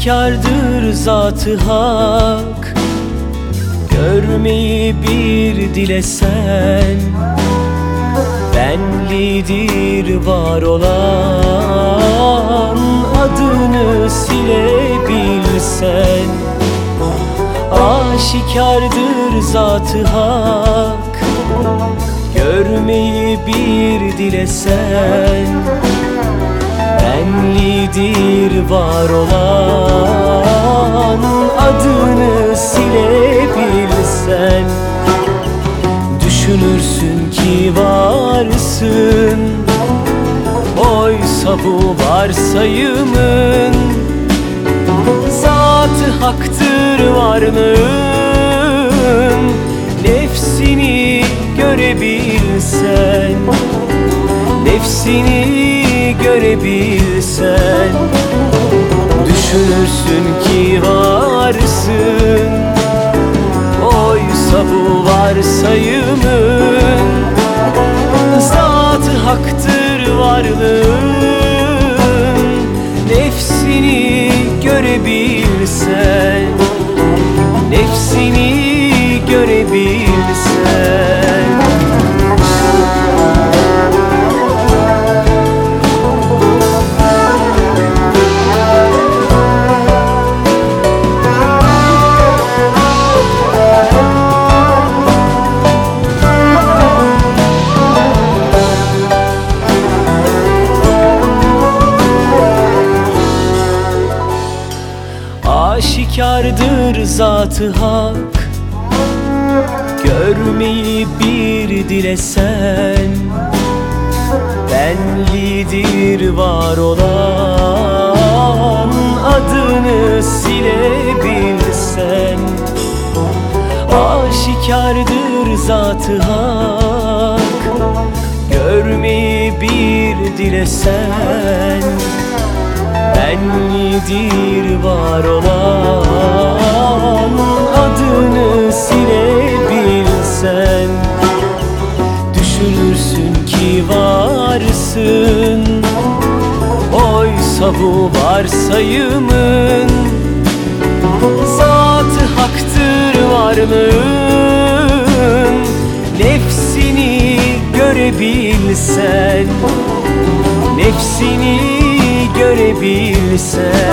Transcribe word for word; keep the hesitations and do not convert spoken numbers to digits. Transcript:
Aşikardır zat-ı hak, görmeyi bir dilesen. Benlidir var olan, adını silebilsen. Aşikardır zat-ı hak, görmeyi bir dilesen. Benlidir var olan, adını silebilsen. Düşünürsün ki varsın, oysa bu varsayımın. Zat-ı haktır varlığın, nefsini görebilsen. Nefsini görebilsen. Düşünürsün ki varsın, oysa bu varsayımın. Zat-ı haktır varlığın, nefsini görebilsen. Nefsini görebilsen. Aşikardır zat-ı hak, görmeyi bir dilesen. Benlidir var olan, adını silebilsen. Aşikardır zat-ı hak, görmeyi bir dilesen. Benlidir var olan, adını silebilsen. Düşünürsün ki varsın, oysa bu varsayımın. Zat-ı haktır varlığın, nefsini görebilsen. Nefsini görebilsen.